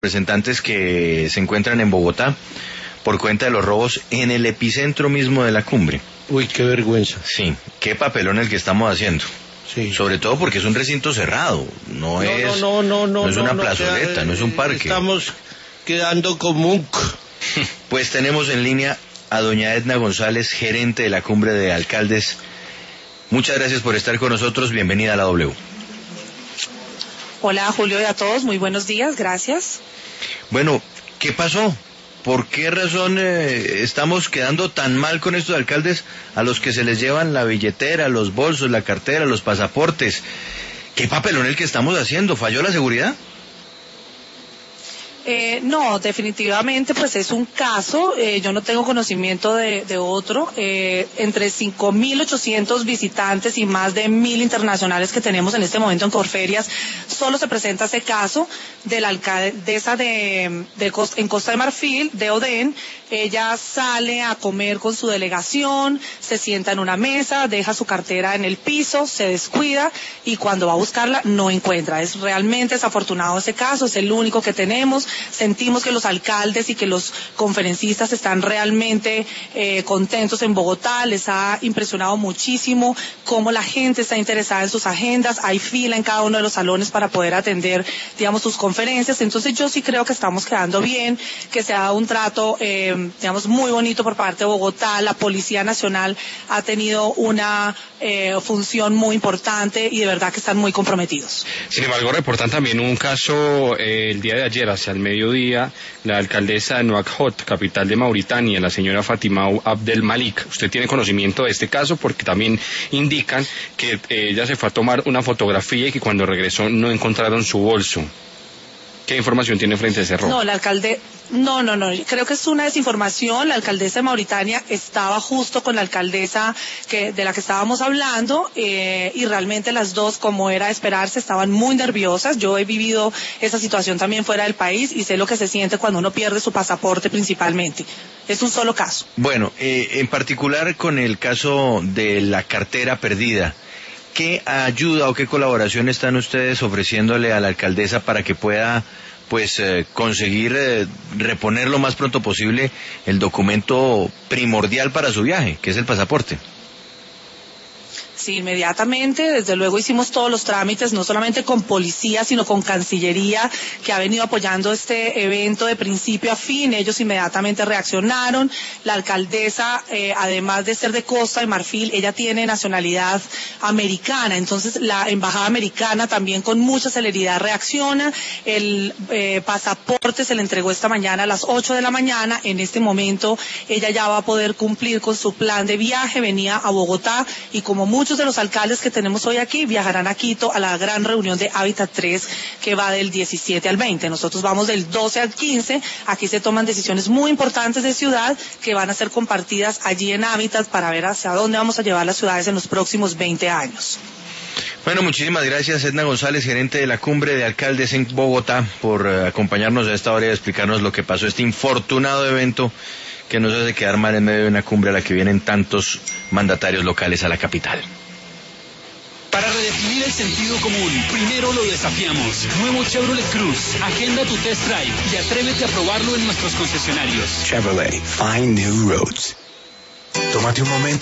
representantes que se encuentran en Bogotá por cuenta de los robos en el epicentro mismo de la cumbre. Uy, qué vergüenza. Sí, qué papelón el que estamos haciendo. Sí. Sobre todo porque es un recinto cerrado, no es una plazoleta, no es un parque. Estamos quedando como un... Pues tenemos en línea a doña Edna González, gerente de la Cumbre de Alcaldes. Muchas gracias por estar con nosotros, bienvenida a la W. Hola Julio y a todos, muy buenos días, gracias. Bueno, ¿qué pasó? ¿Por qué razón estamos quedando tan mal con estos alcaldes a los que se les llevan la billetera, los bolsos, la cartera, los pasaportes? ¿Qué papelón el que estamos haciendo? ¿Falló la seguridad? No, definitivamente pues es un caso, yo no tengo conocimiento de otro, entre 5.800 visitantes y más de 1.000 internacionales que tenemos en este momento en Corferias, solo se presenta ese caso de la alcaldesa en Costa de Marfil, de Odén. Ella sale a comer con su delegación, se sienta en una mesa, deja su cartera en el piso, se descuida y cuando va a buscarla no encuentra. Es realmente desafortunado ese caso, es el único que tenemos. Sentimos que los alcaldes y que los conferencistas están realmente contentos en Bogotá, les ha impresionado muchísimo cómo la gente está interesada en sus agendas, hay fila en cada uno de los salones para poder atender, digamos, sus conferencias. Entonces yo sí creo que estamos quedando bien, que se ha dado un trato, digamos, muy bonito por parte de Bogotá. La Policía Nacional ha tenido una función muy importante y de verdad que están muy comprometidos. Sin embargo, reportan también un caso el día de ayer, hacia el mediodía, la alcaldesa de Nouakchott, capital de Mauritania, la señora Fatima Abdel Malik. ¿Usted tiene conocimiento de este caso? Porque también indican que ella se fue a tomar una fotografía y que cuando regresó no encontraron su bolso. ¿Qué información tiene frente a ese robo? No, creo que es una desinformación. La alcaldesa de Mauritania estaba justo con la alcaldesa de la que estábamos hablando y realmente las dos, como era de esperarse, estaban muy nerviosas. Yo he vivido esa situación también fuera del país y sé lo que se siente cuando uno pierde su pasaporte principalmente. Es un solo caso. Bueno, en particular con el caso de la cartera perdida, ¿qué ayuda o qué colaboración están ustedes ofreciéndole a la alcaldesa para que pueda conseguir reponer lo más pronto posible el documento primordial para su viaje, que es el pasaporte? Sí, inmediatamente, desde luego hicimos todos los trámites, no solamente con policía, sino con Cancillería, que ha venido apoyando este evento de principio a fin. Ellos inmediatamente reaccionaron. La alcaldesa, además de ser de Costa de Marfil, ella tiene nacionalidad americana, entonces la embajada americana también con mucha celeridad reacciona. El pasaporte se le entregó esta mañana a las 8 de la mañana. En este momento ella ya va a poder cumplir con su plan de viaje, venía a Bogotá y como muchos de los alcaldes que tenemos hoy aquí viajarán a Quito a la gran reunión de Hábitat 3 que va del 17 al 20. Nosotros vamos del 12 al 15. Aquí se toman decisiones muy importantes de ciudad que van a ser compartidas allí en Hábitat para ver hacia dónde vamos a llevar las ciudades en los próximos 20 años. Bueno, muchísimas gracias Edna González, gerente de la Cumbre de Alcaldes en Bogotá, por acompañarnos a esta hora y explicarnos lo que pasó, este infortunado evento que nos hace quedar mal en medio de una cumbre a la que vienen tantos mandatarios locales a la capital. Para redefinir el sentido común, primero lo desafiamos. Nuevo Chevrolet Cruze. Agenda tu test drive y atrévete a probarlo en nuestros concesionarios. Chevrolet, find new roads. Tómate un momento